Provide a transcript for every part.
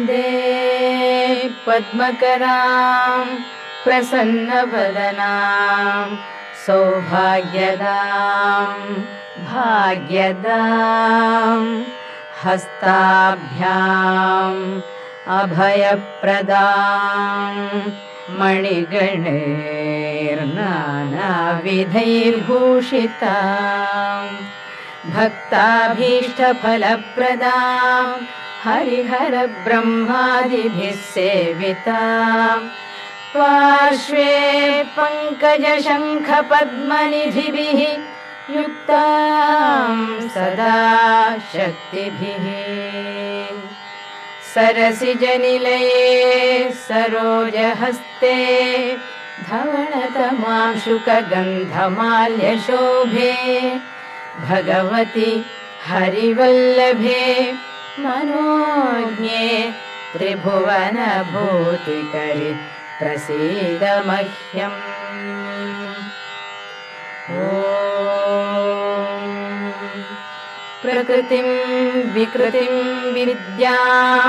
वन्दे पद्मकरां प्रसन्नवदनां सौभाग्यदां भाग्यदां हस्ताभ्याम् अभयप्रदां मणिगणैर्नानाविधैर्भूषितां भक्ताभीष्टफलप्रदां हरिहरब्रह्मादिभिः सेवितां पार्श्वे पङ्कजशङ्खपद्मनिधिभिः युक्तां सदा शक्तिभिः सरसिजनिलये सरोजहस्ते धवळतमांशुकगन्धमाल्यशोभे भगवति हरिवल्लभे मनोज्ञे त्रिभुवनभूतिकरि प्रसीद मह्यम्। प्रकृतिं विकृतिं विद्यां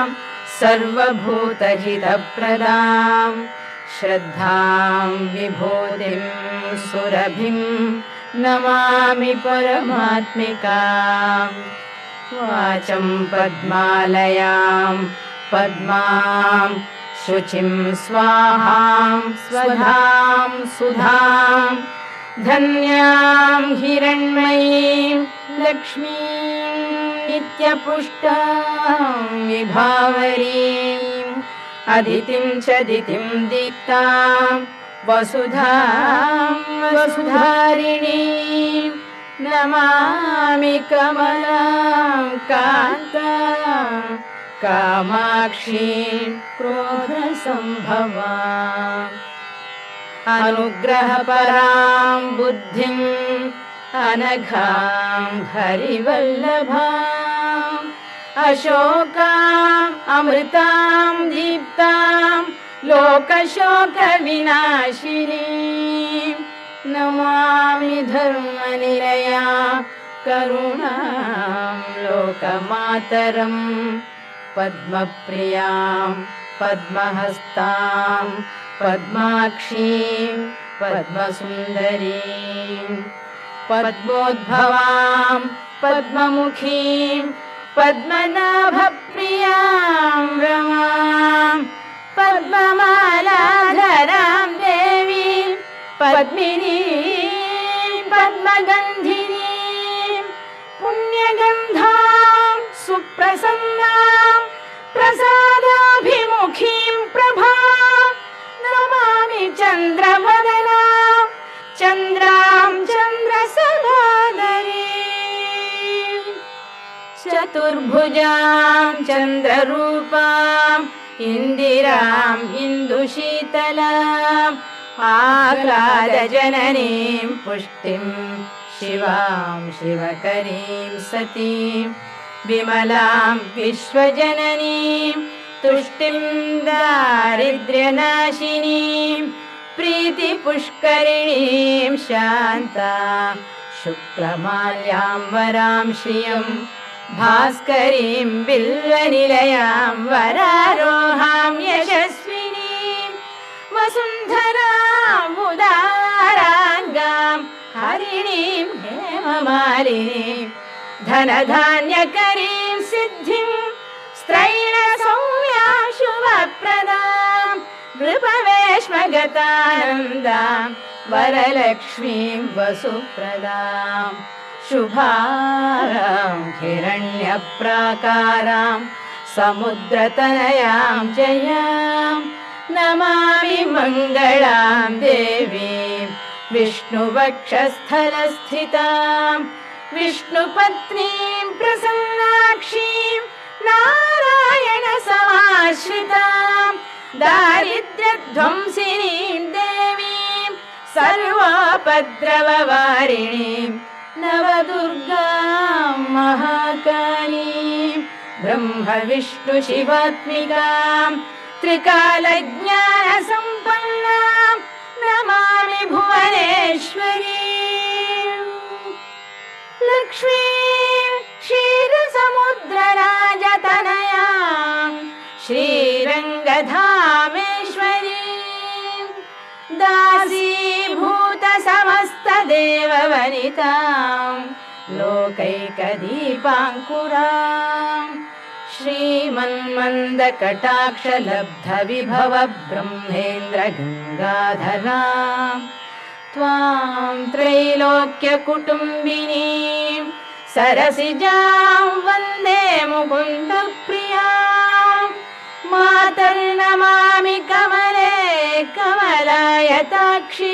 सर्वभूतहितप्रदां श्रद्धां विभूतिं सुरभिं नमामि परमात्मिकां वाचं पद्मालयां पद्मां शुचिं स्वाहां स्वधां सुधां धन्यां हिरण्मयीं लक्ष्मीं नित्यपुष्टां विभावरीं अदितिं च दितिं दीप्तां वसुधां वसुधारिणीं नमामि कमलां कान्तां कामाक्षीं क्रोधसम्भवाम् अनुग्रहपरां बुद्धिं अनघां हरिवल्लभां अशोकां अमृतां दीप्तां लोकशोकविनाशिनीं नमामि धर्मनिलयां करुणां लोकमातरं पद्मप्रियां पद्महस्तां पद्माक्षीं पद्मसुन्दरीं पद्मोद्भवां पद्ममुखीं पद्मनाभप्रियां रमां पद्ममालाधरां देवीं पद्मिनीं पद्मगन्धिनीं पुण्यगन्धां सुप्रसन्नां प्रसादाभिमुखीं प्रभां नमामि चन्द्रवदनां चन्द्रां चन्द्रसहोदरीं चतुर्भुजां चन्द्ररूपां इन्दिरां इन्दुशीतलाम् आह्लादजननीं पुष्टिं शिवां शिवकरीं सतीं विमलां विश्वजननीं तुष्टिं दारिद्र्यनाशिनीं प्रीतिपुष्करिणीं शान्तां शुक्लमाल्यां वरां श्रियं भास्करीं बिल्वनिलयां वरारोहां यशस्विनीं वसुन्धराम् उदाराङ्गां हरिणीं हेममालिनीं धनधान्यकरीं सिद्धिं स्त्रैणसौम्यां शुभप्रदां नृपवेश्मगतानन्दां वरलक्ष्मीं वसुप्रदां शुभां हिरण्यप्राकारां समुद्रतनयां जयां नमामि मङ्गलां देवीं विष्णुवक्षस्थलस्थितां विष्णुपत्नीं प्रसन्नाक्षीं नारायणसमाश्रितां दारिद्र्यध्वंसिनीं देवीं सर्वोपद्रववारिणीं नवदुर्गां महाकालीं ब्रह्मविष्णुशिवात्मिकां त्रिकालज्ञानसम्पन्नां नमामि भुवनेश्वरीं लक्ष्मीं क्षीरसमुद्रराजतनयां श्री दासीभूत समस्तदेववनितां लोकैकदीपाङ्कुरां श्रीमन्मन्दकटाक्षलब्धविभव ब्रह्मेन्द्र गङ्गाधरां त्वां त्रैलोक्यकुटुम्बिनीं सरसिजां वन्दे मुकुन्दप्रियां मातर्नमामि कमले कमलायताक्षि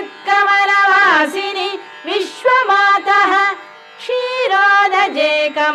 श्रीविष्णुहृत्कमलवासिनि विश्वमातः क्षीरोदजे